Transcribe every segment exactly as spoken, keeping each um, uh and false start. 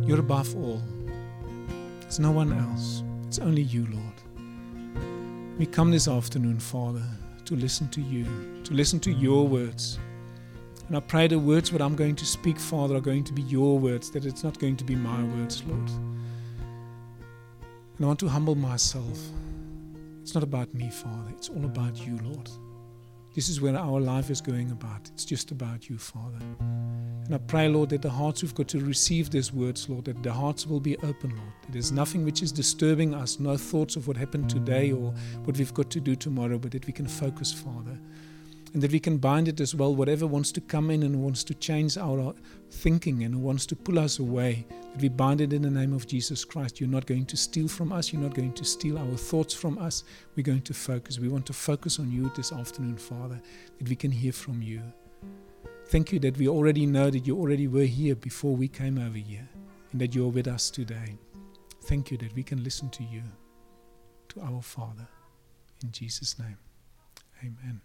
You're above all. There's no one else. It's only you, Lord. We come this afternoon, Father, to listen to you, to listen to your words. And I pray the words that I'm going to speak, Father, are going to be your words, that it's not going to be my words, Lord. And I want to humble myself. It's not about me, Father. It's all about you, Lord. This is where our life is going about. It's just about you, Father. And I pray, Lord, that the hearts who've got to receive these words, Lord, that the hearts will be open, Lord. That there's nothing which is disturbing us, no thoughts of what happened today or what we've got to do tomorrow, but that we can focus, Father. And that we can bind it as well, whatever wants to come in and wants to change our thinking and wants to pull us away, that we bind it in the name of Jesus Christ. You're not going to steal from us. You're not going to steal our thoughts from us. We're going to focus. We want to focus on you this afternoon, Father, that we can hear from you. Thank you that we already know that you already were here before we came over here and that you're with us today. Thank you that we can listen to you, to our Father. In Jesus' name, amen.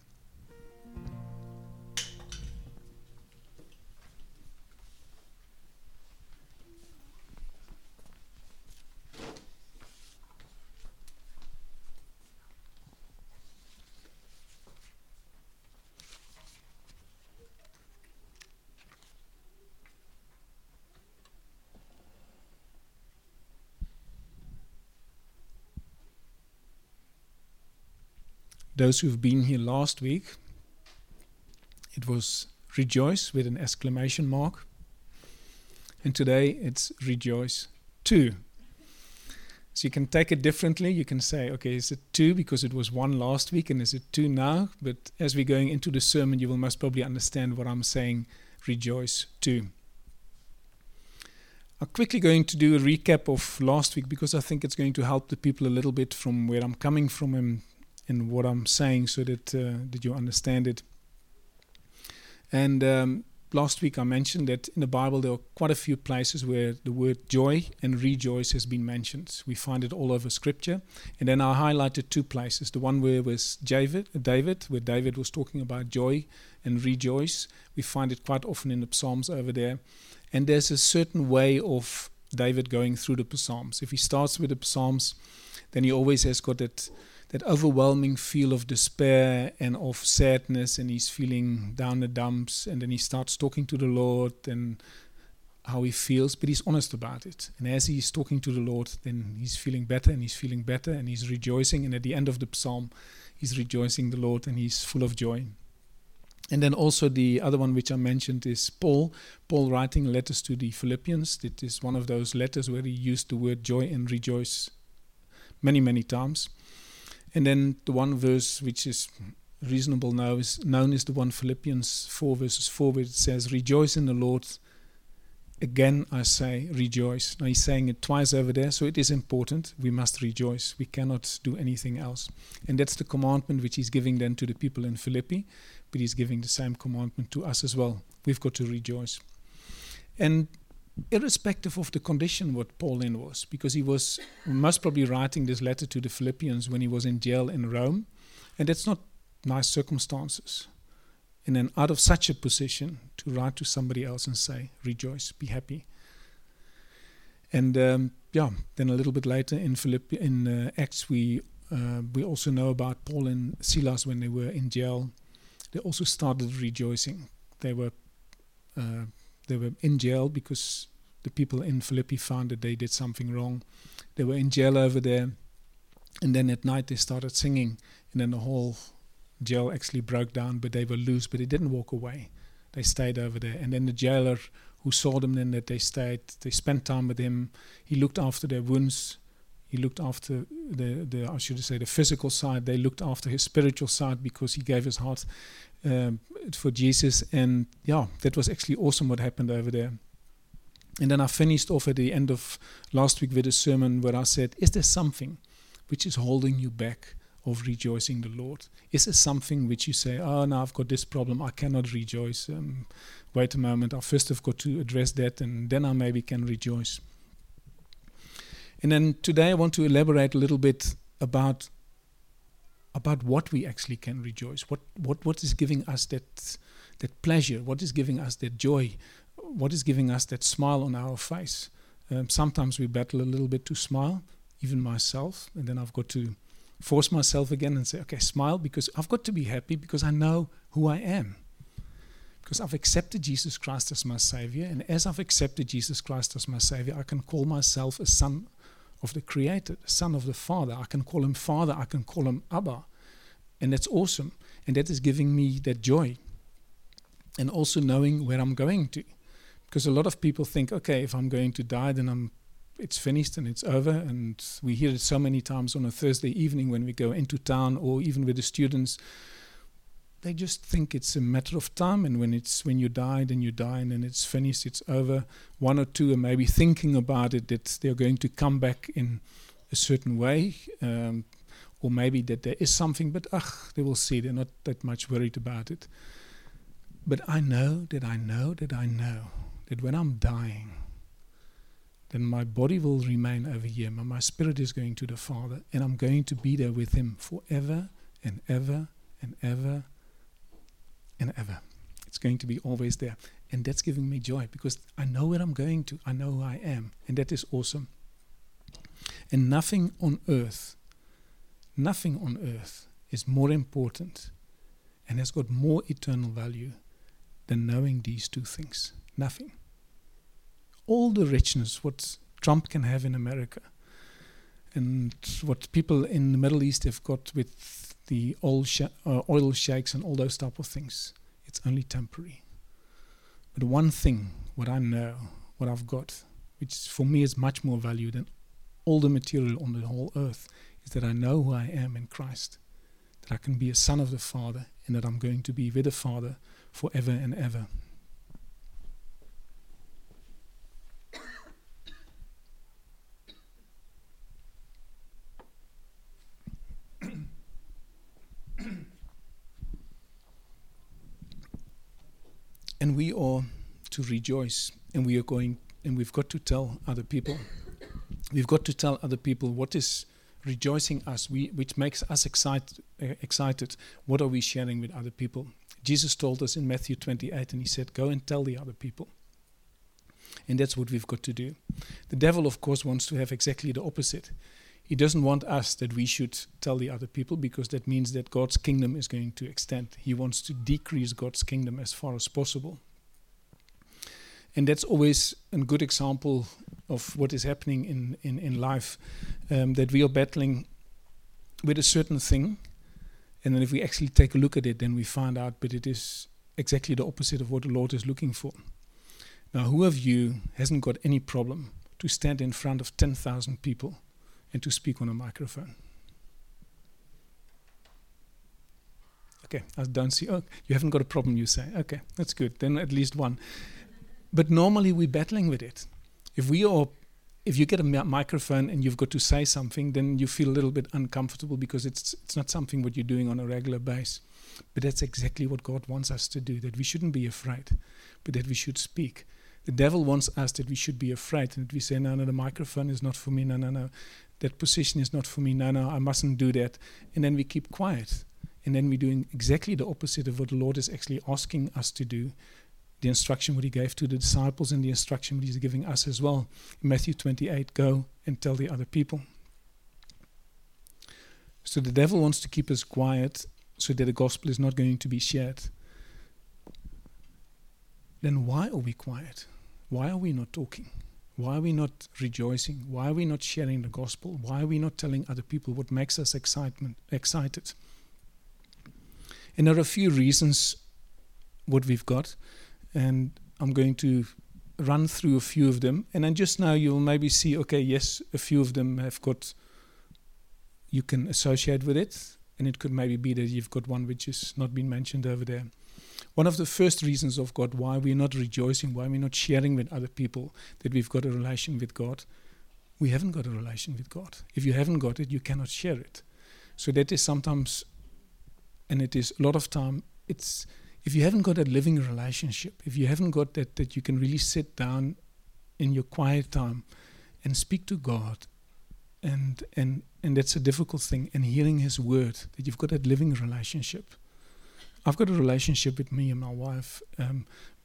Those who've been here last week, it was rejoice with an exclamation mark. And today it's rejoice two. So you can take it differently. You can say, okay, is it two because it was one last week and is it two now? But as we're going into the sermon, you will most probably understand what I'm saying, rejoice two. I'm quickly going to do a recap of last week because I think it's going to help the people a little bit from where I'm coming from and, and what I'm saying so that, uh, that you understand it. And um, last week I mentioned that in the Bible there are quite a few places where the word joy and rejoice has been mentioned. We find it all over Scripture. And then I highlighted two places. The one where was David, David, where David was talking about joy and rejoice. We find it quite often in the Psalms over there. And there's a certain way of David going through the Psalms. If he starts with the Psalms, then he always has got that that overwhelming feel of despair and of sadness, and he's feeling down the dumps, and then he starts talking to the Lord and how he feels, but he's honest about it. And as he's talking to the Lord, then he's feeling better and he's feeling better and he's rejoicing, and at the end of the psalm he's rejoicing the Lord and he's full of joy. And then also the other one which I mentioned is Paul. Paul writing letters to the Philippians. It is one of those letters where he used the word joy and rejoice many, many times. And then the one verse which is reasonable now is known as the one Philippians four verses four, where it says, rejoice in the Lord. Again I say, rejoice. Now he's saying it twice over there, so it is important. We must rejoice. We cannot do anything else. And that's the commandment which he's giving then to the people in Philippi, but he's giving the same commandment to us as well. We've got to rejoice. And irrespective of the condition what Paul in was, because he was most probably writing this letter to the Philippians when he was in jail in Rome, and that's not nice circumstances. And then out of such a position to write to somebody else and say, rejoice, be happy. And um, yeah, then a little bit later in Philippi, in uh, Acts, we uh, we also know about Paul and Silas when they were in jail. They also started rejoicing. They were uh, They were in jail because the people in Philippi found that they did something wrong. They were in jail over there. And then at night they started singing. And then the whole jail actually broke down, but they were loose. But they didn't walk away. They stayed over there. And then the jailer who saw them then that they stayed, they spent time with him. He looked after their wounds. He looked after the, the I should say, the physical side. They looked after his spiritual side because he gave his heart Um, for Jesus. And yeah, that was actually awesome what happened over there. And then I finished off at the end of last week with a sermon where I said, is there something which is holding you back of rejoicing the Lord? Is there something which you say, oh, now I've got this problem, I cannot rejoice. Um, wait a moment, I first have got to address that and then I maybe can rejoice. And then today I want to elaborate a little bit about about what we actually can rejoice, what what what is giving us that that pleasure, what is giving us that joy, what is giving us that smile on our face. Um, sometimes we battle a little bit to smile, even myself, and then I've got to force myself again and say, okay, smile, because I've got to be happy because I know who I am. Because I've accepted Jesus Christ as my Savior, and as I've accepted Jesus Christ as my Savior, I can call myself a son of the Creator, a son of the Father. I can call Him Father, I can call Him Abba, and that's awesome. And that is giving me that joy, and also knowing where I'm going to. Because a lot of people think, okay, if I'm going to die, then I'm it's finished and it's over. And we hear it so many times on a Thursday evening when we go into town, or even with the students. They just think it's a matter of time, and when it's when you die, then you die, and then it's finished, it's over. One or two are maybe thinking about it, that they're going to come back in a certain way, um, or maybe that there is something, but ugh, they will see. They're not that much worried about it. But I know that I know that I know that when I'm dying, then my body will remain over here, but my spirit is going to the Father, and I'm going to be there with Him forever and ever and ever and ever. It's going to be always there. And that's giving me joy, because I know where I'm going to. I know who I am. And that is awesome. And nothing on earth, nothing on earth is more important and has got more eternal value than knowing these two things. Nothing. All the richness, what Trump can have in America, and what people in the Middle East have got with the oil, sh- uh, oil sheikhs and all those type of things, it's only temporary. But one thing, what I know, what I've got, which for me is much more value than all the material on the whole earth, is that I know who I am in Christ, that I can be a son of the Father, and that I'm going to be with the Father forever and ever. And we are to rejoice, and we are going, and we've got to tell other people. We've got to tell other people what is rejoicing us, we, which makes us excite, uh, excited. What are we sharing with other people? Jesus told us in Matthew twenty-eight, and He said, go and tell the other people. And that's what we've got to do. The devil, of course, wants to have exactly the opposite. He doesn't want us that we should tell the other people, because that means that God's kingdom is going to extend. He wants to decrease God's kingdom as far as possible. And that's always a good example of what is happening in, in, in life, um, that we are battling with a certain thing. And then if we actually take a look at it, then we find out that it is exactly the opposite of what the Lord is looking for. Now, who of you hasn't got any problem to stand in front of ten thousand people and to speak on a microphone? Okay, I don't see. Oh, you haven't got a problem, you say. Okay, that's good. Then at least one. But normally we're battling with it. If we are, if you get a mi- microphone and you've got to say something, then you feel a little bit uncomfortable, because it's it's not something what you're doing on a regular basis. But that's exactly what God wants us to do, that we shouldn't be afraid, but that we should speak. The devil wants us that we should be afraid, and that we say, no, no, the microphone is not for me, no, no, no, that position is not for me, no, no, I mustn't do that. And then we keep quiet. And then we're doing exactly the opposite of what the Lord is actually asking us to do. The instruction what He gave to the disciples, and the instruction what He's giving us as well. In Matthew twenty-eight, go and tell the other people. So the devil wants to keep us quiet so that the gospel is not going to be shared. Then why are we quiet? Why are we not talking? Why are we not rejoicing? Why are we not sharing the gospel? Why are we not telling other people what makes us excitement, excited? And there are a few reasons what we've got, and I'm going to run through a few of them. And then just now you'll maybe see, okay, yes, a few of them have got, you can associate with it, and it could maybe be that you've got one which has not been mentioned over there. One of the first reasons of God why we're not rejoicing, why we're not sharing with other people that we've got a relation with God, we haven't got a relation with God. If you haven't got it, you cannot share it. So that is sometimes, and it is a lot of time, it's if you haven't got a living relationship, if you haven't got that, that you can really sit down in your quiet time and speak to God, and and and that's a difficult thing, and hearing His word, that you've got that living relationship. I've got a relationship with me and my wife, um,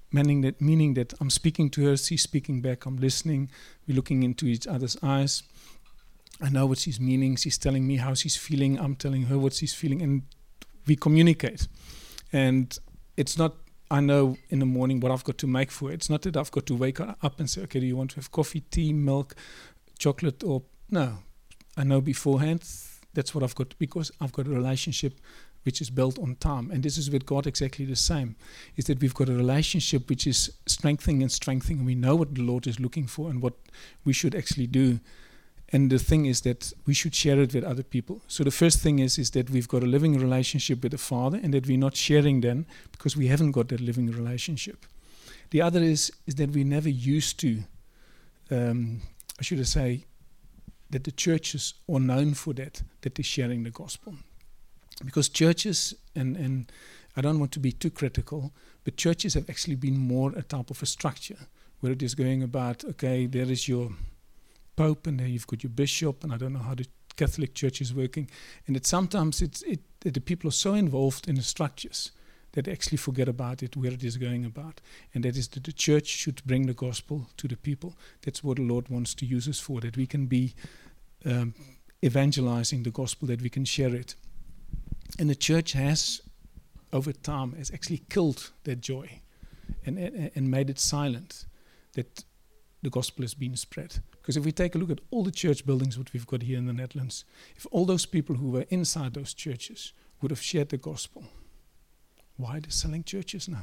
meaning that, meaning that I'm speaking to her, she's speaking back, I'm listening, we're looking into each other's eyes. I know what she's meaning, she's telling me how she's feeling, I'm telling her what she's feeling, and we communicate. And it's not, I know in the morning what I've got to make for her. It's not that I've got to wake up and say, okay, do you want to have coffee, tea, milk, chocolate, or no. I know beforehand that's what I've got, because I've got a relationship which is built on time. And this is with God exactly the same, is that we've got a relationship which is strengthening and strengthening, and we know what the Lord is looking for and what we should actually do. And the thing is that we should share it with other people. So the first thing is, is that we've got a living relationship with the Father, and that we're not sharing then because we haven't got that living relationship. The other is, is that we never used to, um, I should say, that the churches are known for that, that they're sharing the gospel. Because churches, and, and I don't want to be too critical, but churches have actually been more a type of a structure, where it is going about, okay, there is your Pope, and there you've got your bishop, and I don't know how the Catholic Church is working, and that sometimes it's it that the people are so involved in the structures that they actually forget about it, where it is going about, and that is that the church should bring the gospel to the people. That's what the Lord wants to use us for, that we can be um, evangelizing the gospel, that we can share it. And the church has, over time, has actually killed that joy and, and, and made it silent, that the gospel has been spread. Because if we take a look at all the church buildings that we've got here in the Netherlands, if all those people who were inside those churches would have shared the gospel, why are they selling churches now?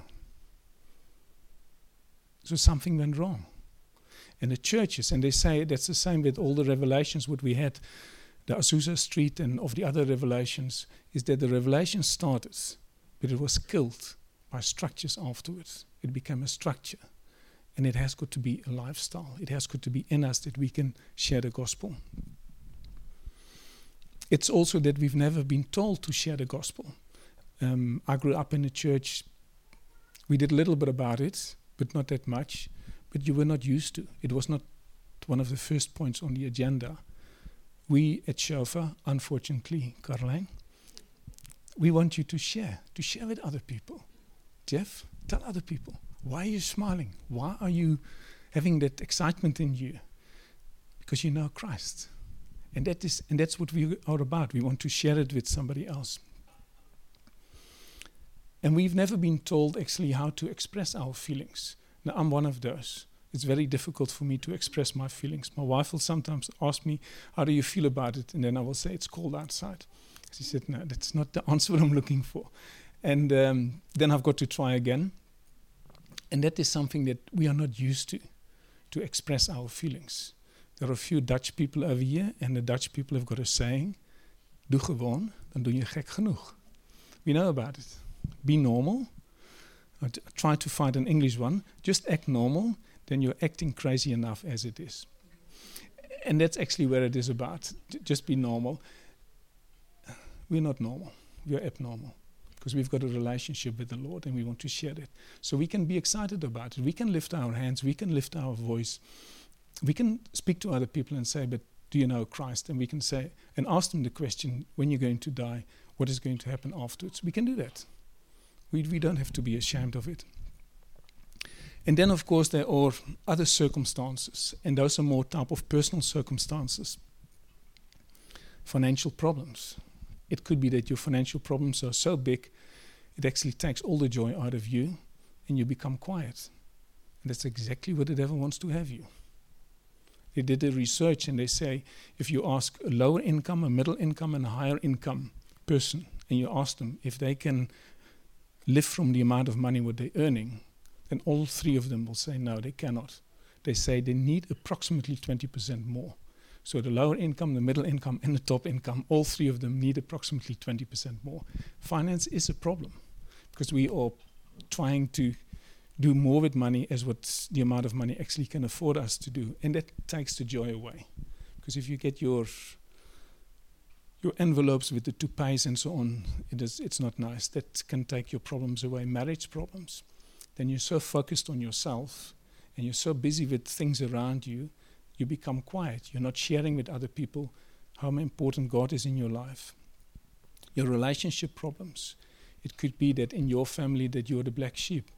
So something went wrong. And the churches, and they say that's the same with all the revelations what we had, the Azusa Street and of the other revelations, is that the revelation started, but it was killed by structures afterwards. It became a structure. And it has got to be a lifestyle. It has got to be in us that we can share the gospel. It's also that we've never been told to share the gospel. Um, I grew up in a church. We did a little bit about it, but not that much. But you were not used to. It was not one of the first points on the agenda. We at Shofar, unfortunately, Caroline, we want you to share, to share with other people. Jeff, tell other people. Why are you smiling? Why are you having that excitement in you? Because you know Christ. And that is, and that's what we are about. We want to share it with somebody else. And we've never been told actually how to express our feelings. Now, I'm one of those. It's very difficult for me to express my feelings. My wife will sometimes ask me, how do you feel about it? And then I will say, it's cold outside. She said, no, that's not the answer I'm looking for. And um, then I've got to try again. And that is something that we are not used to, to express our feelings. There are a few Dutch people over here, and the Dutch people have got a saying, doe gewoon, dan doe je gek genoeg. We know about it. Be normal. I t- try to find an English one. Just act normal, then you're acting crazy enough as it is. And that's actually where it is about. J- just be normal. We're not normal. We're abnormal. Because we've got a relationship with the Lord and we want to share it. So we can be excited about it. We can lift our hands. We can lift our voice. We can speak to other people and say, but do you know Christ? And we can say, and ask them the question, when you're going to die, what is going to happen afterwards? We can do that. We, we don't have to be ashamed of it. And then, of course, there are other circumstances. And those are more type of personal circumstances. Financial problems. It could be that your financial problems are so big, it actually takes all the joy out of you and you become quiet. And that's exactly what the devil wants to have you. They did the research and they say, if you ask a lower income, a middle income, and a higher income person, and you ask them if they can live from the amount of money what they're earning, then all three of them will say, no, they cannot. They say they need approximately twenty percent more. So the lower income, the middle income, and the top income, all three of them need approximately twenty percent more. Finance is a problem because we are trying to do more with money as what the amount of money actually can afford us to do. And that takes the joy away. Because if you get your your envelopes with the toupees and so on, it is, it's not nice. That can take your problems away, marriage problems. Then you're so focused on yourself and you're so busy with things around you, you become quiet. You're not sharing with other people how important God is in your life. Your relationship problems. It could be that in your family that you're the black sheep,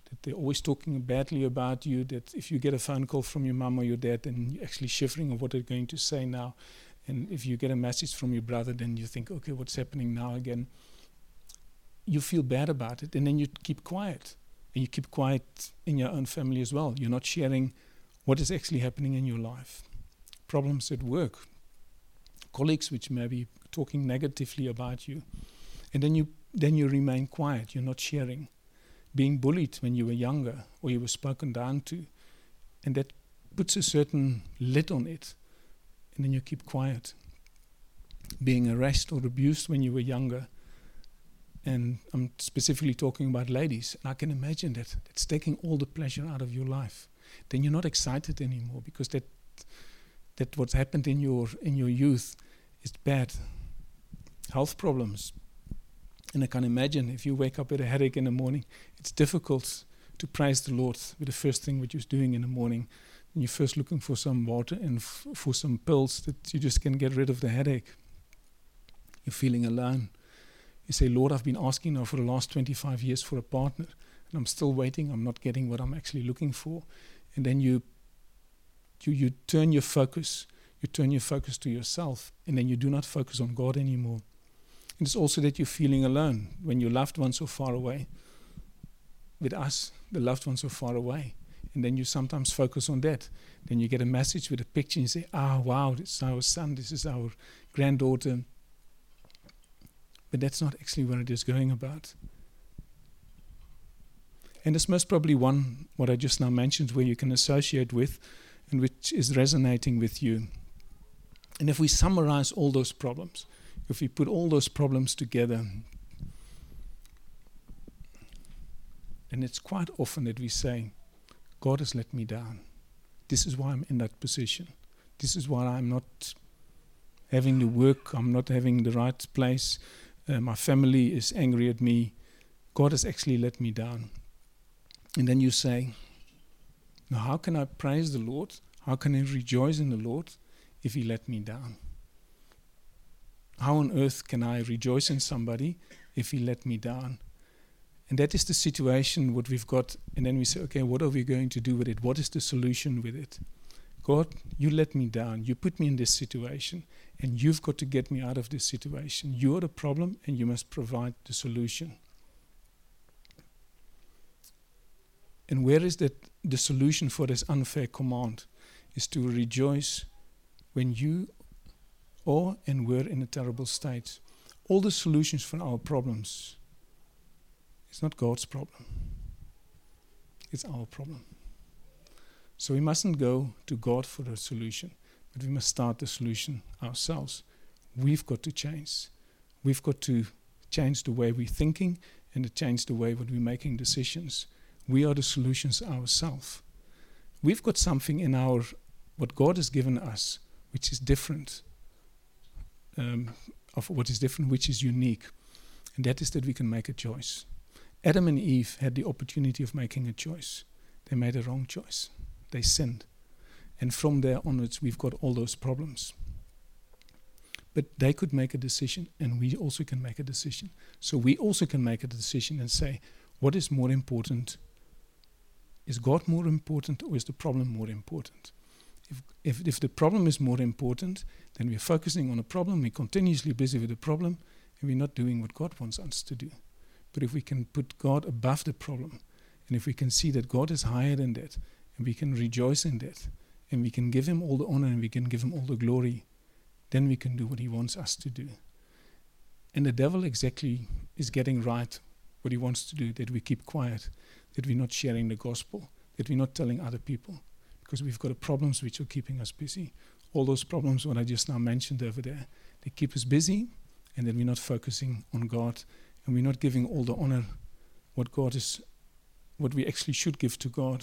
that they're always talking badly about you, that if you get a phone call from your mum or your dad, then you're actually shivering of what they're going to say now. And if you get a message from your brother, then you think, okay, what's happening now again? You feel bad about it, and then you keep quiet. And you keep quiet in your own family as well. You're not sharing what is actually happening in your life. Problems at work, colleagues which may be talking negatively about you. And then you then you remain quiet, you're not sharing. Being bullied when you were younger, or you were spoken down to, and that puts a certain lid on it, and then you keep quiet. Being harassed or abused when you were younger, and I'm specifically talking about ladies, and I can imagine that it's taking all the pleasure out of your life. Then you're not excited anymore, because that that what's happened in your in your youth is bad. Health problems. And I can imagine if you wake up with a headache in the morning, it's difficult to praise the Lord with the first thing what you're doing in the morning. And you're first looking for some water and f- for some pills that you just can get rid of the headache. You're feeling alone. You say, Lord, I've been asking now for the last twenty-five years for a partner, and I'm still waiting. I'm not getting what I'm actually looking for. And then you, you, you turn your focus, you turn your focus to yourself, and then you do not focus on God anymore. And it's also that you're feeling alone when your loved ones are far away. With us, the loved ones are far away. And then you sometimes focus on that. Then you get a message with a picture and you say, ah, wow, this is our son, this is our granddaughter. But that's not actually what it is going about. And there's most probably one, what I just now mentioned, where you can associate with and which is resonating with you. And if we summarize all those problems, if we put all those problems together, then it's quite often that we say, God has let me down. This is why I'm in that position. This is why I'm not having the work, I'm not having the right place. Uh, my family is angry at me. God has actually let me down. And then you say, now how can I praise the Lord? How can I rejoice in the Lord if He let me down? How on earth can I rejoice in somebody if He let me down? And that is the situation what we've got. And then we say, okay, what are we going to do with it? What is the solution with it? God, you let me down. You put me in this situation. And you've got to get me out of this situation. You're the problem and you must provide the solution. And where is that the solution for this unfair command? Is to rejoice when you are and were in a terrible state. All the solutions for our problems, it's not God's problem. It's our problem. So we mustn't go to God for the solution, but we must start the solution ourselves. We've got to change. We've got to change the way we're thinking and to change the way that we're making decisions. We are the solutions ourselves. We've got something in our, what God has given us, which is different, um, of what is different, which is unique. And that is that we can make a choice. Adam and Eve had the opportunity of making a choice. They made a wrong choice. They sinned. And from there onwards, we've got all those problems. But they could make a decision, and we also can make a decision. So we also can make a decision and say, what is more important? Is God more important, or is the problem more important? If, if, if the problem is more important, then we're focusing on a problem, we're continuously busy with the problem, and we're not doing what God wants us to do. But if we can put God above the problem, and if we can see that God is higher than that, and we can rejoice in that, and we can give Him all the honor, and we can give Him all the glory, then we can do what He wants us to do. And the devil exactly is getting right what he wants to do, that we keep quiet, that we're not sharing the gospel, that we're not telling other people, because we've got problems which are keeping us busy. All those problems, what I just now mentioned over there, they keep us busy, and then we're not focusing on God, and we're not giving all the honor what God is, what we actually should give to God.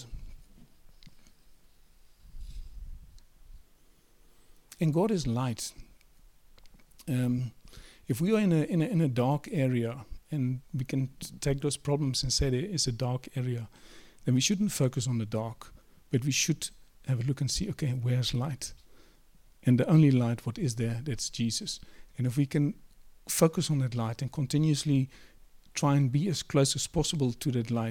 And God is light. Um, if we are in a, in a in a dark area, and we can t- take those problems and say there is a dark area, then we shouldn't focus on the dark, but we should have a look and see, okay, where's light? And the only light, what is there, that's Jesus. And if we can focus on that light and continuously try and be as close as possible to that light,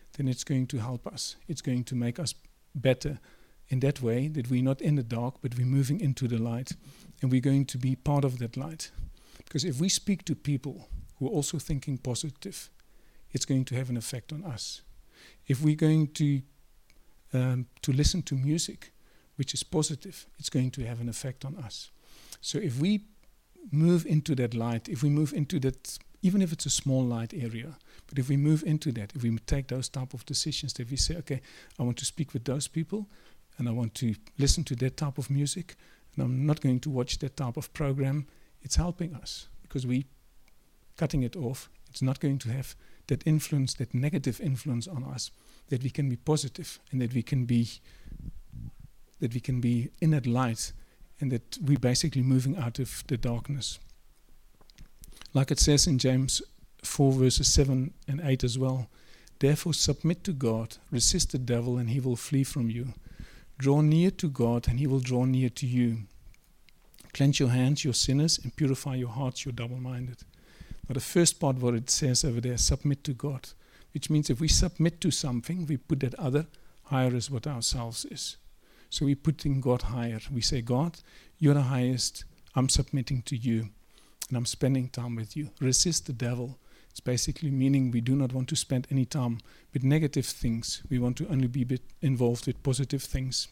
then it's going to help us. It's going to make us better in that way, that we're not in the dark, but we're moving into the light. And we're going to be part of that light. Because if we speak to people who are also thinking positive, it's going to have an effect on us. If we're going to um, to listen to music, which is positive, it's going to have an effect on us. So if we move into that light, if we move into that, even if it's a small light area, but if we move into that, if we take those type of decisions, that we say, okay, I want to speak with those people, and I want to listen to that type of music, and I'm not going to watch that type of program, it's helping us, because we cutting it off. It's not going to have that influence, that negative influence on us, that we can be positive, and that we can be that we can be in that light, and that we're basically moving out of the darkness. Like it says in James four verses seven and eight as well, therefore submit to God, resist the devil, and he will flee from you. Draw near to God, and he will draw near to you. Cleanse your hands, you sinners, and purify your hearts, you double-minded. Now the first part, what it says over there, submit to God, which means if we submit to something, we put that other higher as what ourselves is. So we're putting God higher. We say, God, you're the highest. I'm submitting to you, and I'm spending time with you. Resist the devil. It's basically meaning we do not want to spend any time with negative things. We want to only be bit involved with positive things.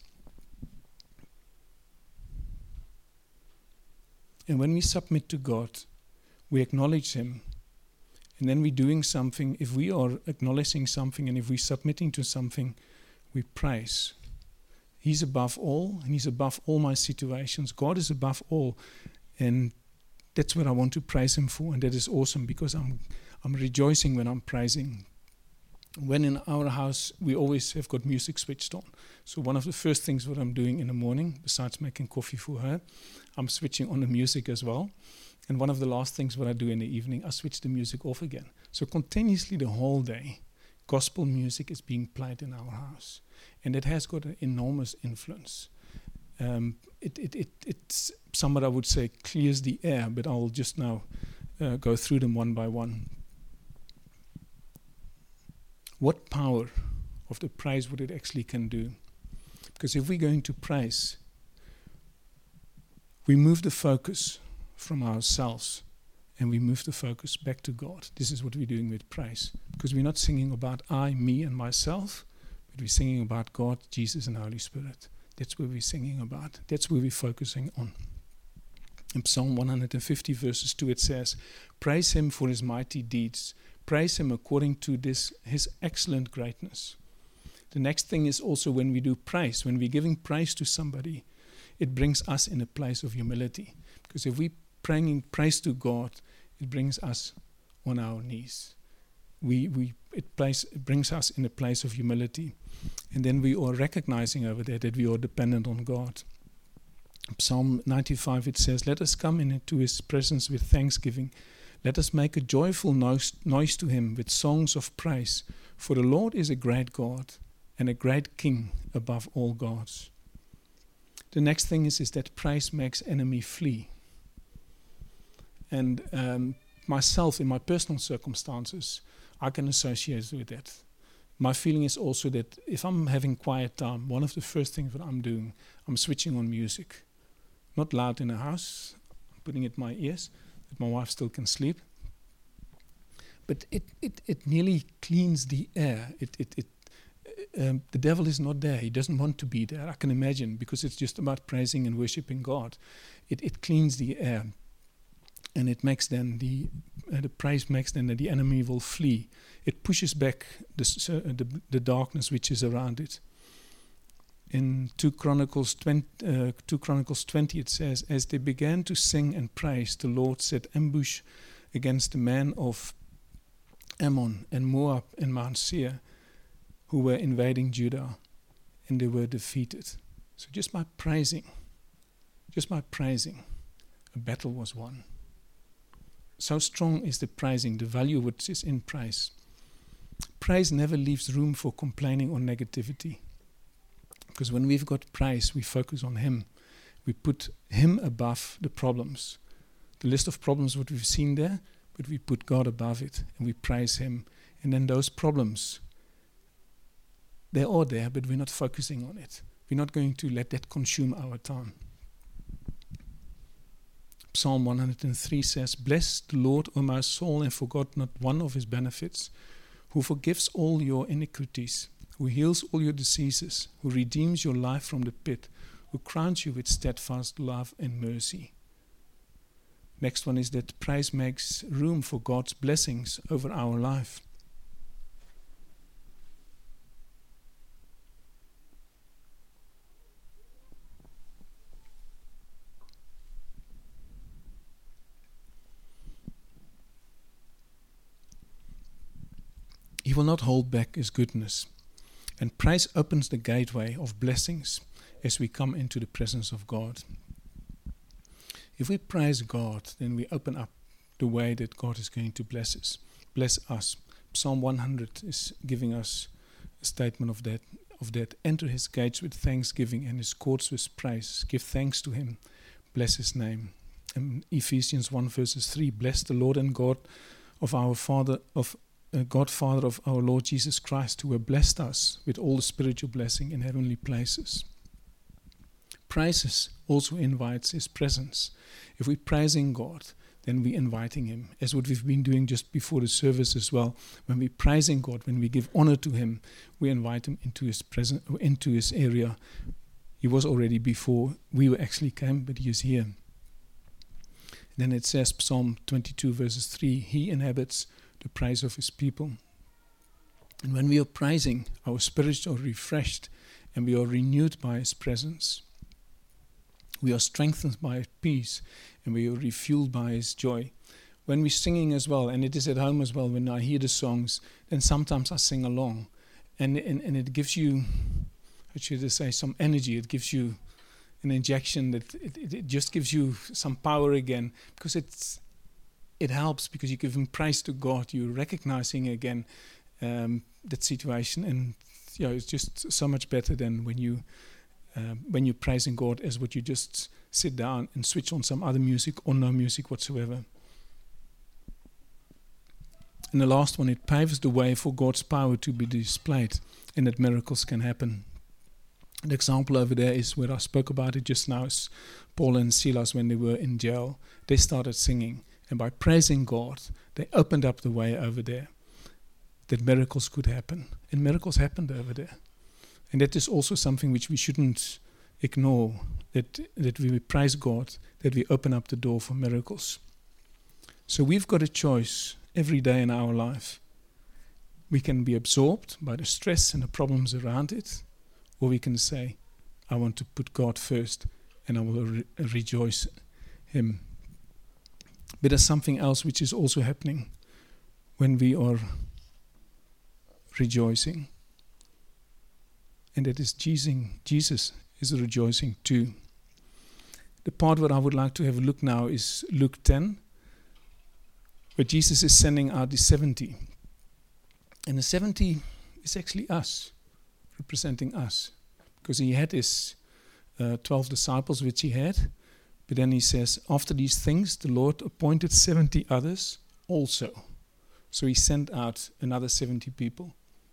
And when we submit to God, we acknowledge him. And then we're doing something. If we are acknowledging something and if we're submitting to something, we praise. He's above all, and he's above all my situations. God is above all. And that's what I want to praise him for. And that is awesome, because I'm I'm rejoicing when I'm praising. When in our house, we always have got music switched on. So one of the first things what I'm doing in the morning, besides making coffee for her, I'm switching on the music as well. And one of the last things what I do in the evening, I switch the music off again. So continuously the whole day, gospel music is being played in our house. And it has got an enormous influence. Um, it, it, it, it's somewhat, I would say, clears the air, but I'll just now uh, go through them one by one. What power of the praise what it actually can do? Because if we're going to praise, we move the focus from ourselves and we move the focus back to God. This is what we're doing with praise. Because we're not singing about I, me, and myself, but we're singing about God, Jesus, and Holy Spirit. That's what we're singing about. That's where we're focusing on. In Psalm one fifty verses two, it says, praise him for his mighty deeds. Praise him according to this his excellent greatness. The next thing is also when we do praise, when we're giving praise to somebody, it brings us in a place of humility. Because if we're praying praise to God, it brings us on our knees. We we it, place, it brings us in a place of humility. And then we are recognizing over there that we are dependent on God. Psalm ninety-five, it says, let us come into his presence with thanksgiving. Let us make a joyful noise, noise to him with songs of praise. For the Lord is a great God and a great King above all gods. The next thing is, is that praise makes enemy flee. And um, myself, in my personal circumstances, I can associate with that. My feeling is also that if I'm having quiet time, one of the first things that I'm doing, I'm switching on music. Not loud in the house, I'm putting it in my ears, that my wife still can sleep. But it, it, it nearly cleans the air. It, it, it, um, the devil is not there. He doesn't want to be there, I can imagine, because it's just about praising and worshiping God. It, it cleans the air. And it makes then the uh, the praise makes then that the enemy will flee. It pushes back the, uh, the the darkness which is around it. In two Chronicles twenty, uh, two Chronicles twenty, it says, as they began to sing and praise, the Lord set ambush against the men of Ammon and Moab and Mount Seir, who were invading Judah, and they were defeated. So just by praising, just by praising, a battle was won. So strong is the praising, the value which is in praise. Praise never leaves room for complaining or negativity. Because when we've got praise, we focus on him. We put him above the problems. The list of problems what we've seen there, but we put God above it and we praise him. And then those problems they are there, but we're not focusing on it. We're not going to let that consume our time. Psalm one hundred three says, "Bless the Lord, O my soul, and forget not one of his benefits, who forgives all your iniquities, who heals all your diseases, who redeems your life from the pit, who crowns you with steadfast love and mercy." Next one is that praise makes room for God's blessings over our life. He will not hold back his goodness. And praise opens the gateway of blessings as we come into the presence of God. If we praise God, then we open up the way that God is going to bless us. Bless us. Psalm one hundred is giving us a statement of that. Of that. Enter his gates with thanksgiving and his courts with praise. Give thanks to him. Bless his name. And Ephesians one verses three. Bless the Lord and God of our Father of Uh, God, Father of our Lord Jesus Christ, who have blessed us with all the spiritual blessing in heavenly places. Praises also invites his presence. If we're praising God, then we're inviting him, as what we've been doing just before the service as well. When we're praising God, when we give honor to him, we invite him into his presence, into his area. He was already before we were actually came, but he is here. Then it says, Psalm twenty-two verses three, he inhabits the praise of his people. And when we are praising, our spirits are refreshed and we are renewed by his presence. We are strengthened by his peace and we are refueled by his joy. When we're singing as well, and it is at home as well, when I hear the songs, then sometimes I sing along. And, and, and it gives you, I should say, some energy. It gives you an injection that it, it, it just gives you some power again, because it's It helps because you give him praise to God. You're recognizing again um, that situation, and you know, it's just so much better than when you uh, when you're praising God as what you just sit down and switch on some other music or no music whatsoever. And the last one, it paves the way for God's power to be displayed, and that miracles can happen. An example over there is where I spoke about it just now. Is Paul and Silas, when they were in jail, they started singing. And by praising God, they opened up the way over there that miracles could happen. And miracles happened over there. And that is also something which we shouldn't ignore, that, that we praise God, that we open up the door for miracles. So we've got a choice every day in our life. We can be absorbed by the stress and the problems around it, or we can say, I want to put God first and I will re- rejoice him. But there's something else which is also happening when we are rejoicing. And that is Jesus, Jesus is rejoicing too. The part where I would like to have a look now is Luke ten, where Jesus is sending out the seventy. And the seventy is actually us, representing us. Because he had his uh, twelve disciples, which he had. But then he says, after these things, the Lord appointed seventy others also. So he sent out another seventy people.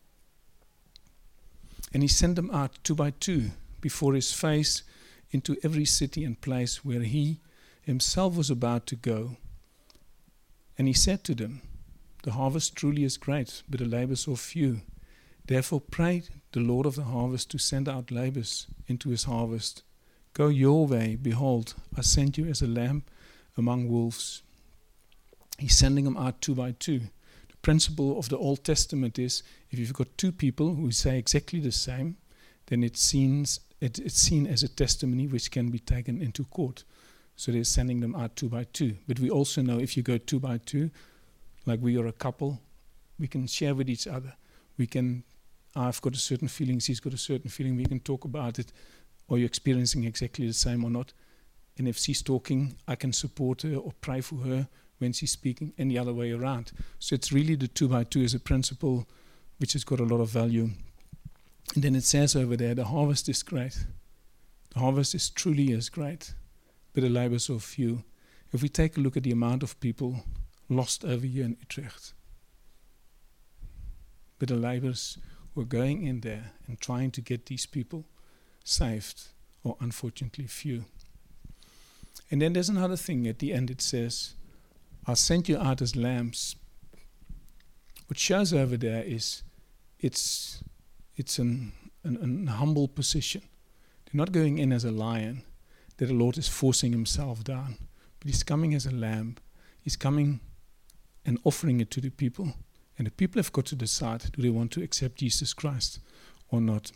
And he sent them out two by two before his face into every city and place where he himself was about to go. And he said to them, the harvest truly is great, but the labors are few. Therefore pray the Lord of the harvest to send out labors into his harvest. Go your way, behold, I send you as a lamb among wolves. He's sending them out two by two. The principle of the Old Testament is, if you've got two people who say exactly the same, then it seems, it, it's seen as a testimony which can be taken into court. So they're sending them out two by two. But we also know if you go two by two, like we are a couple, we can share with each other. We can, I've got a certain feeling, he's got a certain feeling, we can talk about it. Are you experiencing exactly the same or not? And if she's talking, I can support her or pray for her when she's speaking, and the other way around. So it's really the two by two as a principle which has got a lot of value. And then it says over there, the harvest is great. The harvest is truly is great, but the labors are few. If we take a look at the amount of people lost over here in Utrecht, but the labors who are going in there and trying to get these people saved, or unfortunately few. And then there's another thing at the end. It says, I'll send you out as lambs. What shows over there is it's it's an, an, an humble position. They're not going in as a lion, that the Lord is forcing himself down. But he's coming as a lamb. He's coming and offering it to the people. And the people have got to decide, do they want to accept Jesus Christ or not?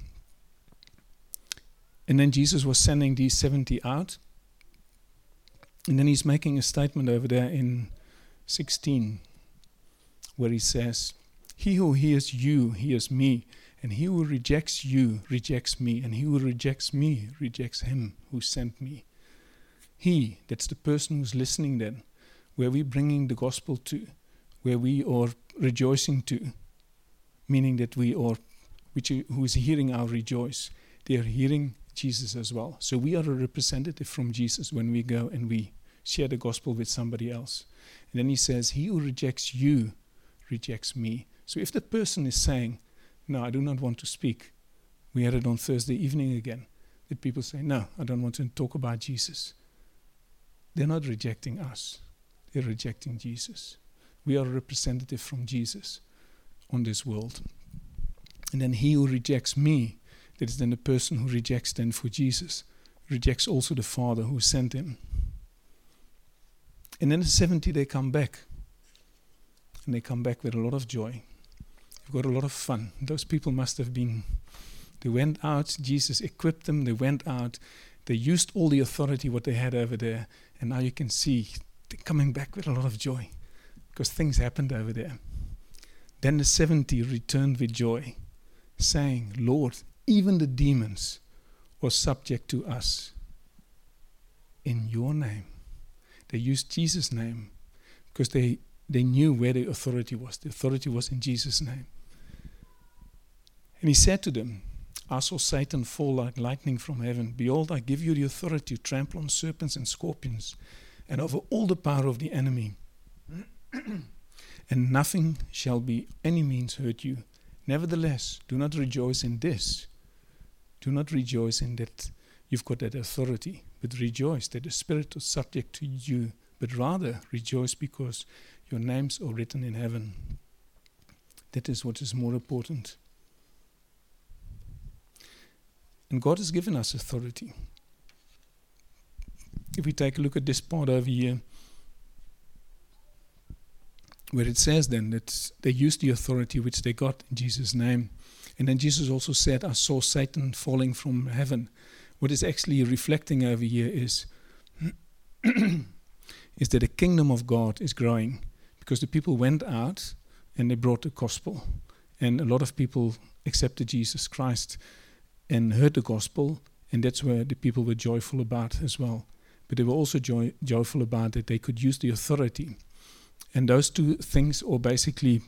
And then Jesus was sending these seventy out. And then he's making a statement over there in sixteen, where he says, he who hears you hears me, and he who rejects you rejects me, and he who rejects me rejects him who sent me. He, that's the person who's listening then, where we're bringing the gospel to, where we are rejoicing to, meaning that we are, which who is hearing our rejoice, they are hearing Jesus as well. So we are a representative from Jesus when we go and we share the gospel with somebody else. And then he says, he who rejects you rejects me. So if the person is saying, no, I do not want to speak, we had it on Thursday evening again, that people say, no, I don't want to talk about Jesus. They're not rejecting us. They're rejecting Jesus. We are a representative from Jesus on this world. And then he who rejects me, that is then the person who rejects then for Jesus, rejects also the Father who sent him. And then the seventy, they come back. And they come back with a lot of joy. They've got a lot of fun. Those people must have been, they went out, Jesus equipped them, they went out, they used all the authority what they had over there, and now you can see they're coming back with a lot of joy, because things happened over there. Then the seventy returned with joy, saying, Lord, even the demons are subject to us in your name. They used Jesus' name because they, they knew where the authority was. The authority was in Jesus' name. And he said to them, I saw Satan fall like lightning from heaven. Behold, I give you the authority to trample on serpents and scorpions and over all the power of the enemy. And nothing shall by any means hurt you. Nevertheless, do not rejoice in this. Do not rejoice in that you've got that authority, but rejoice that the Spirit is subject to you, but rather rejoice because your names are written in heaven. That is what is more important. And God has given us authority. If we take a look at this part over here, where it says then that they used the authority which they got in Jesus' name. And then Jesus also said, I saw Satan falling from heaven. What is actually reflecting over here is, is that the kingdom of God is growing, because the people went out and they brought the gospel. And a lot of people accepted Jesus Christ and heard the gospel, and that's where the people were joyful about as well. But they were also joy, joyful about that they could use the authority. And those two things are basically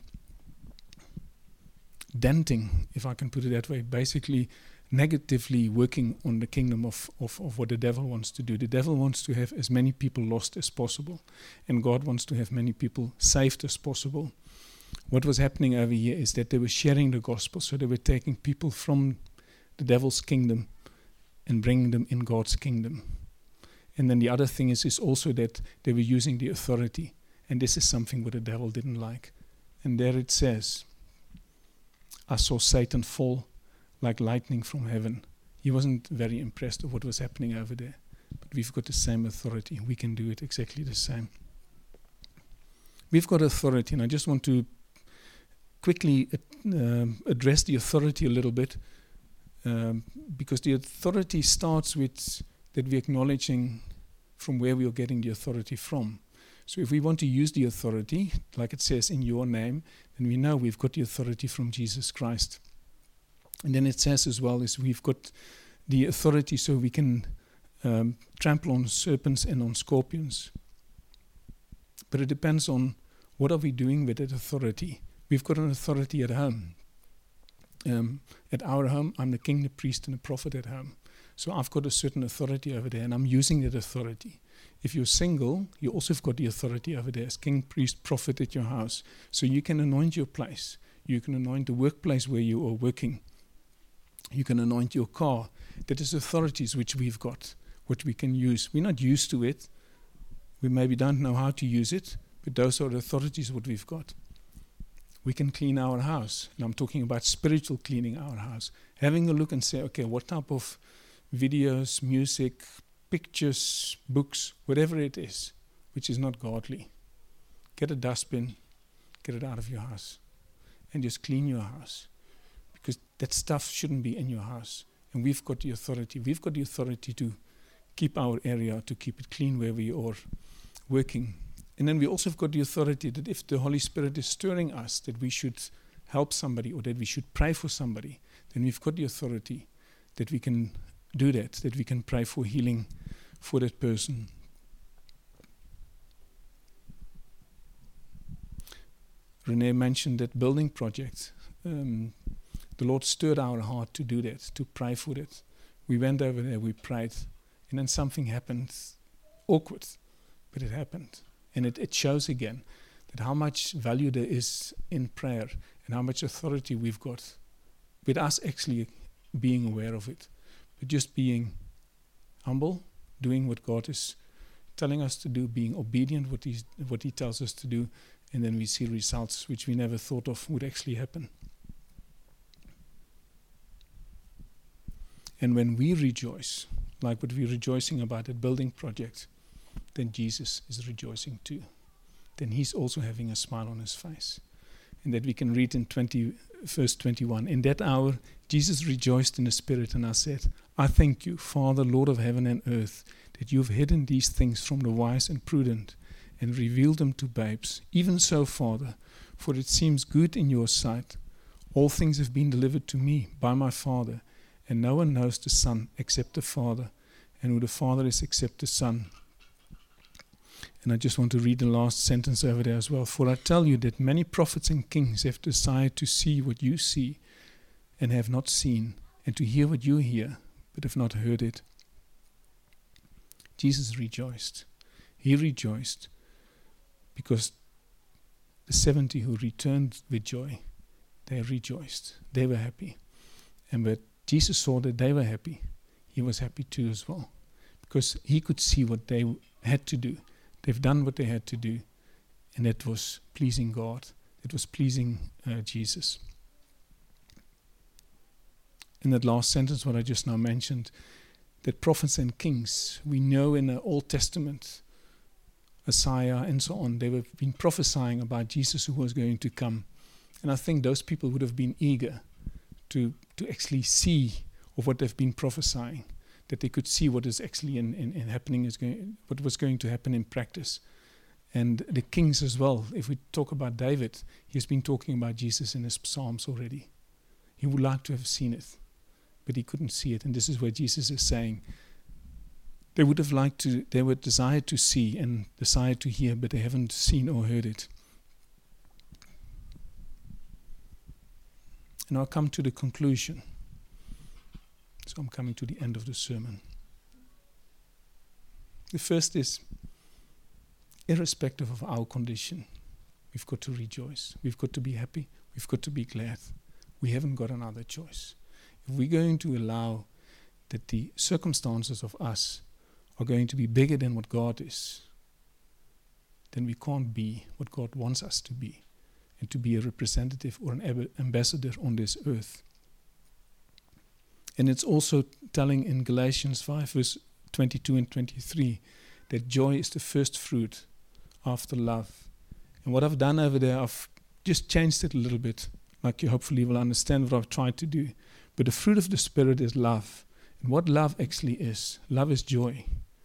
denting, if I can put it that way, basically negatively working on the kingdom of, of, of what the devil wants to do. The devil wants to have as many people lost as possible, and God wants to have many people saved as possible. What was happening over here is that they were sharing the gospel, so they were taking people from the devil's kingdom and bringing them in God's kingdom. And then the other thing is, is also that they were using the authority. And this is something what the devil didn't like. And there it says, I saw Satan fall like lightning from heaven. He wasn't very impressed with what was happening over there. But we've got the same authority. We can do it exactly the same. We've got authority, and I just want to quickly uh, address the authority a little bit, um, because the authority starts with that we're acknowledging from where we are getting the authority from. So if we want to use the authority, like it says in your name, then we know we've got the authority from Jesus Christ. And then it says as well is we've got the authority so we can um, trample on serpents and on scorpions. But it depends on what are we doing with that authority. We've got an authority at home. Um, at our home, I'm the king, the priest, and the prophet at home. So I've got a certain authority over there, and I'm using that authority. If you're single, you also have got the authority over there as king, priest, prophet at your house. So you can anoint your place. You can anoint the workplace where you are working. You can anoint your car. That is authorities which we've got, what we can use. We're not used to it. We maybe don't know how to use it, but those are the authorities what we've got. We can clean our house. And I'm talking about spiritual cleaning our house. Having a look and say, okay, what type of videos, music, pictures, books, whatever it is, which is not godly. Get a dustbin, get it out of your house, and just clean your house. Because that stuff shouldn't be in your house. And we've got the authority. We've got the authority to keep our area, to keep it clean where we are working. And then we also have got the authority that if the Holy Spirit is stirring us, that we should help somebody or that we should pray for somebody, then we've got the authority that we can do that, that we can pray for healing for that person. Renee mentioned that building project. Um, the Lord stirred our heart to do that, to pray for that. We went over there, we prayed, and then something happened, awkward, but it happened. And it, it shows again that how much value there is in prayer and how much authority we've got with us actually being aware of it, but just being humble, doing what God is telling us to do, being obedient what He what He tells us to do, and then we see results which we never thought of would actually happen. And when we rejoice, like what we're rejoicing about that building project, then Jesus is rejoicing too. Then He's also having a smile on His face. And that we can read in twenty, verse twenty-one. In that hour, Jesus rejoiced in the Spirit, and I said, I thank you, Father, Lord of heaven and earth, that you have hidden these things from the wise and prudent, and revealed them to babes. Even so, Father, for it seems good in your sight. All things have been delivered to me by my Father, and no one knows the Son except the Father, and who the Father is except the Son. And I just want to read the last sentence over there as well. For I tell you that many prophets and kings have desired to see what you see and have not seen, and to hear what you hear, but have not heard it. Jesus rejoiced. He rejoiced because the seventy who returned with joy, they rejoiced. They were happy. And when Jesus saw that they were happy, He was happy too as well, because He could see what they had to do. They've done what they had to do, and that was pleasing God. It was pleasing uh, Jesus. In that last sentence, what I just now mentioned, that prophets and kings, we know in the Old Testament, Isaiah and so on, they were been prophesying about Jesus who was going to come. And I think those people would have been eager to, to actually see of what they've been prophesying, that they could see what is actually in, in, in happening, is going, what was going to happen in practice. And the kings as well. If we talk about David, he's been talking about Jesus in his Psalms already. He would like to have seen it, but he couldn't see it. And this is where Jesus is saying, they would have liked to, they were desired to see and desired to hear, but they haven't seen or heard it. And I'll come to the conclusion. So I'm coming to the end of the sermon. The first is, irrespective of our condition, we've got to rejoice. We've got to be happy. We've got to be glad. We haven't got another choice. If we're going to allow that the circumstances of us are going to be bigger than what God is, then we can't be what God wants us to be, and to be a representative or an ambassador on this earth. And it's also telling in Galatians five, verse twenty-two and twenty-three, that joy is the first fruit after love. And what I've done over there, I've just changed it a little bit, like you hopefully will understand what I've tried to do. But the fruit of the Spirit is love. And what love actually is, love is joy.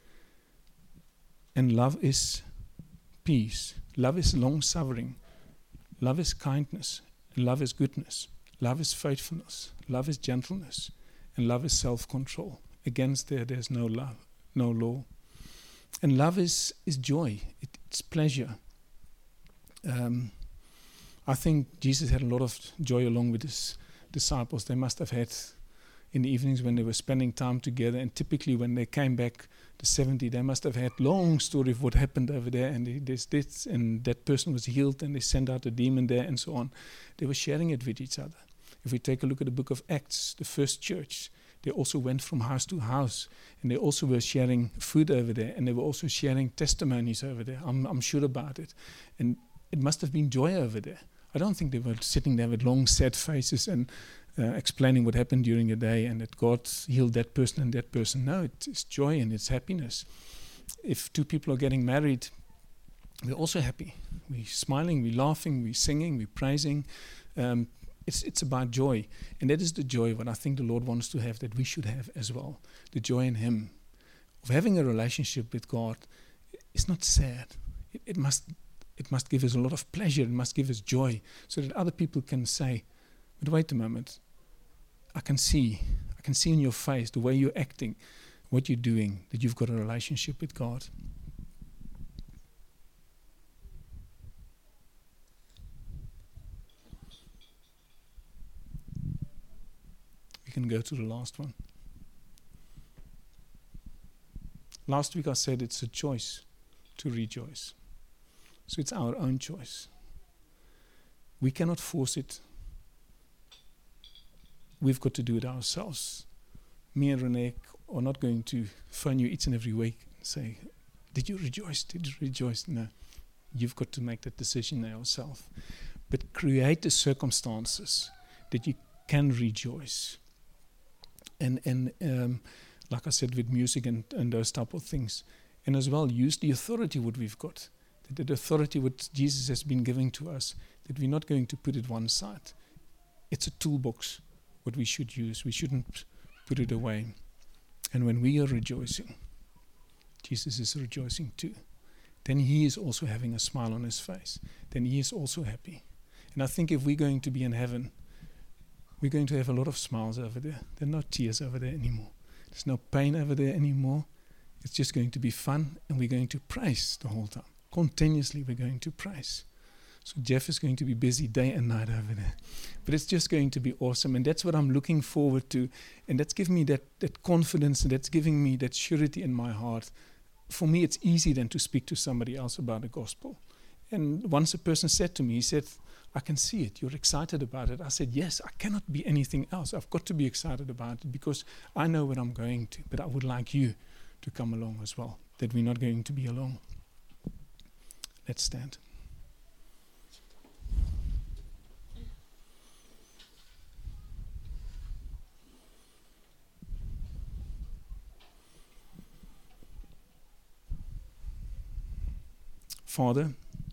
And love is peace. Love is long-suffering. Love is kindness. And love is goodness. Love is faithfulness. Love is gentleness. And love is self-control. Against there, there's no love, no law. And love is, is joy. It, it's pleasure. Um, I think Jesus had a lot of joy along with his disciples. They must have had in the evenings when they were spending time together. And typically when they came back the seventy, they must have had long story of what happened over there, and they, this, this, and that person was healed, and they sent out a demon there, and so on. They were sharing it with each other. If we take a look at the book of Acts, the first church, they also went from house to house, and they also were sharing food over there, and they were also sharing testimonies over there. I'm, I'm sure about it. And it must have been joy over there. I don't think they were sitting there with long, sad faces and uh, explaining what happened during the day and that God healed that person and that person. No, it's joy and it's happiness. If two people are getting married, we're also happy. We're smiling, we're laughing, we're singing, we're praising. Um, It's it's about joy. And that is the joy what I think the Lord wants to have, that we should have as well. The joy in Him. Of having a relationship with God is not sad. It, it must it must give us a lot of pleasure. It must give us joy. So that other people can say, but wait a moment. I can see. I can see in your face, the way you're acting, what you're doing, that you've got a relationship with God. Can go to the last one. Last week I said it's a choice to rejoice. So it's our own choice. We cannot force it. We've got to do it ourselves. Me and Renee are not going to phone you each and every week and say, did you rejoice? Did you rejoice? No. You've got to make that decision yourself. But create the circumstances that you can rejoice. And and um, like I said, with music and, and those type of things. And as well, use the authority what we've got. That the authority what Jesus has been giving to us, that we're not going to put it one side. It's a toolbox what we should use. We shouldn't put it away. And when we are rejoicing, Jesus is rejoicing too. Then He is also having a smile on His face. Then He is also happy. And I think if we're going to be in heaven, we're going to have a lot of smiles over there. There are no tears over there anymore. There's no pain over there anymore. It's just going to be fun, and we're going to praise the whole time. Continuously we're going to praise. So Jeff is going to be busy day and night over there. But it's just going to be awesome, and that's what I'm looking forward to. And that's giving me that, that confidence, and that's giving me that surety in my heart. For me, it's easy then to speak to somebody else about the gospel. And once a person said to me, he said, I can see it. You're excited about it. I said, yes, I cannot be anything else. I've got to be excited about it because I know where I'm going to. But I would like you to come along as well, that we're not going to be alone. Let's stand. Father,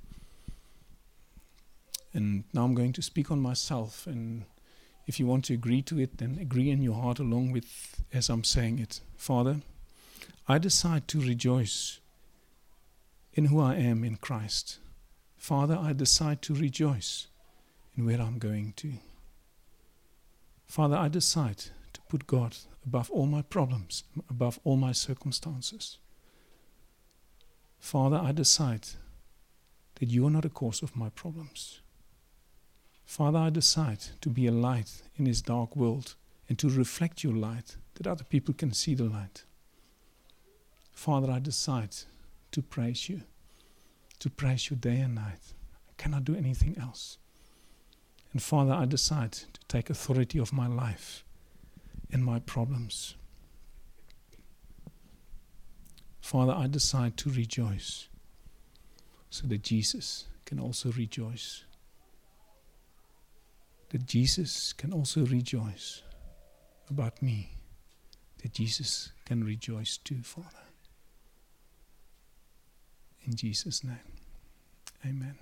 and now I'm going to speak on myself, and if you want to agree to it, then agree in your heart along with as I'm saying it. Father, I decide to rejoice in who I am in Christ. Father, I decide to rejoice in where I'm going to. Father, I decide to put God above all my problems, above all my circumstances. Father, I decide that you are not the cause of my problems. Father, I decide to be a light in this dark world and to reflect your light, that other people can see the light. Father, I decide to praise you, to praise you day and night. I cannot do anything else. And Father, I decide to take authority of my life and my problems. Father, I decide to rejoice so that Jesus can also rejoice. That Jesus can also rejoice about me. That Jesus can rejoice too, Father. In Jesus' name, amen.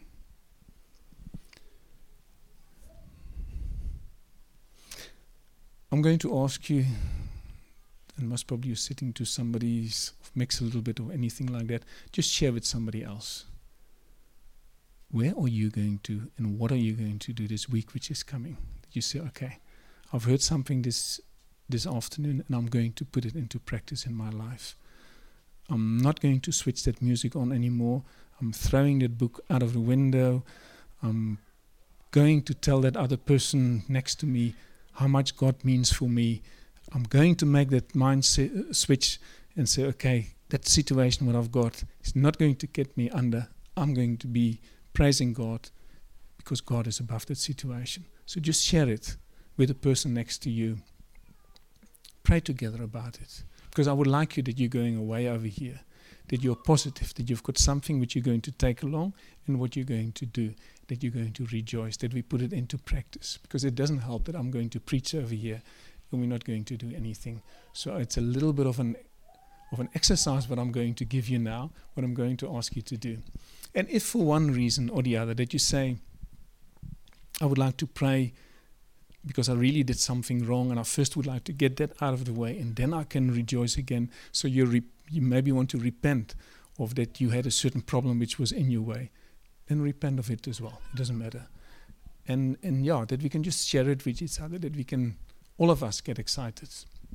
I'm going to ask you, and most probably you're sitting to somebody's mix a little bit or anything like that, just share with somebody else. Where are you going to, and what are you going to do this week which is coming? You say, okay, I've heard something this this afternoon, and I'm going to put it into practice in my life. I'm not going to switch that music on anymore. I'm throwing that book out of the window. I'm going to tell that other person next to me how much God means for me. I'm going to make that mind se- switch and say, okay, that situation what I've got is not going to get me under. I'm going to be praising God because God is above that situation. So just share it with the person next to you. Pray together about it. Because I would like you that you're going away over here, that you're positive, that you've got something which you're going to take along and what you're going to do, that you're going to rejoice, that we put it into practice. Because it doesn't help that I'm going to preach over here and we're not going to do anything. So it's a little bit of an of an exercise what I'm going to give you now, what I'm going to ask you to do. And if for one reason or the other that you say, I would like to pray because I really did something wrong and I first would like to get that out of the way and then I can rejoice again. So you re- you maybe want to repent of that you had a certain problem which was in your way. Then repent of it as well. It doesn't matter. And and yeah, that we can just share it with each other, that we can, all of us get excited.